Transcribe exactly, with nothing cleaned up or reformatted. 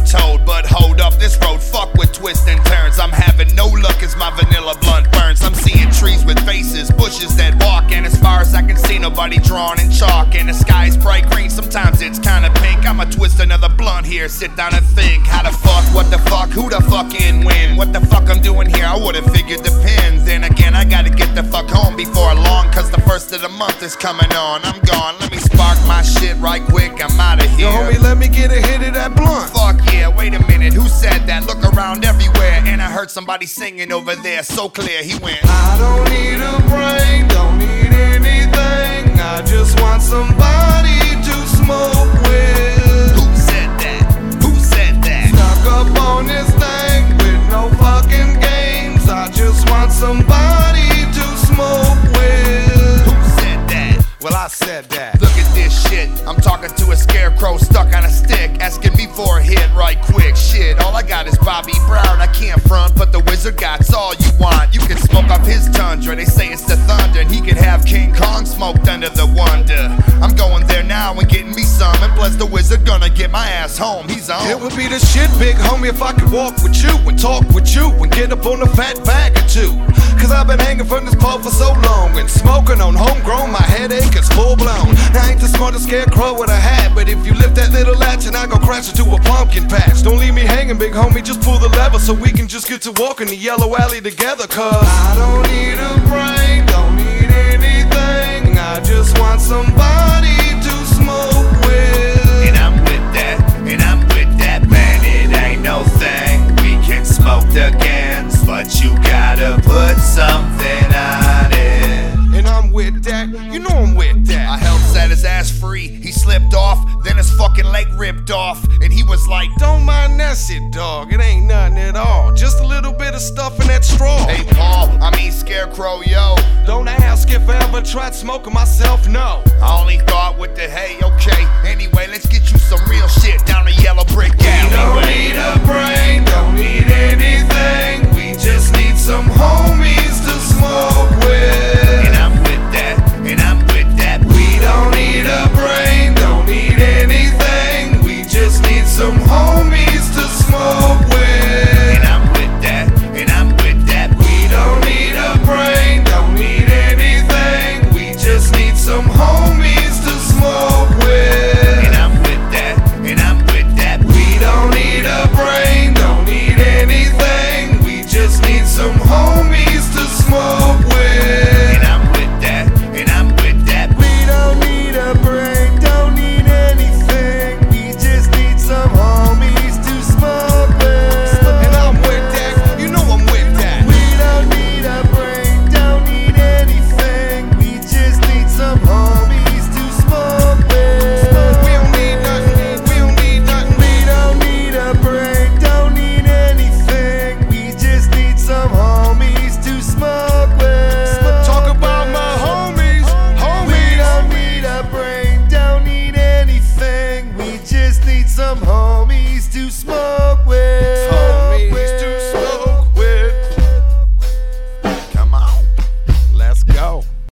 told. But hold up, this road fuck with twists and turns. I'm having no luck as my vanilla blunt burns. I'm seeing trees with faces, bushes that walk, and as far as I can see, nobody drawn in chalk. And the sky's bright green, sometimes it's kinda pink. I'ma twist another blunt here, sit down and think. How the fuck, what the fuck, who the fuck in when? What the fuck I'm doing here, I would've figured depends. Then again, I gotta get the fuck home before long, cause the first of the month is coming on. I'm gone, let me spark my shit right quick, I'm outta here. Yo homie, let me get a hit of that blunt. Fuck yeah, wait a minute, who said that? Look around everywhere, and I heard somebody singing over there, so clear, he went, I don't need a brain, don't need anything, I just want somebody to smoke with. Who said that? Who said that? Stuck up on this thing with no fucking games, I just want somebody to smoke with. Who said that? Well, I said that. Look at this shit, I'm talking to a scarecrow stuck on a stick, asking me for a hit right quick. Shit, all I got is Bobby Brown, I can't front, but the wizard got's all you want. You can smoke up his tundra, they say it's the thunder, and he could have King Kong smoked under the wonder. I'm going there now and getting me some, and bless the wizard gonna get my ass home, he's on. It would be the shit, big homie, if I could walk with you and talk with you and get up on a fat bag or two. Cause I've been hanging from this pole for so long and smoking on homegrown, my headache is full blown. I ain't the smartest scarecrow with a hat, but if you lift that little latch and I go crash into a pumpkin patch. Don't leave me hanging, big homie, just pull the lever so we can just get to walking the yellow alley together. Cause I don't need a brain, don't need anything, I just want somebody to smoke with. And I'm with that, and I'm with that, man, it ain't no thing. We can smoke the cans, but you gotta put something on it. And I'm with that, you know I'm with that. I helped set his ass free, he slipped off, then his fucking leg ripped off, and he was like, don't mind that shit, dog, it ain't nothing at all, just a little bit of stuff in that straw. hey Paul, I mean Scarecrow, yo, Don't ask if I ever tried smoking myself, no. I only thought with the hey, okay, anyway, let's get you some real shit down the Yellow Brick Alley.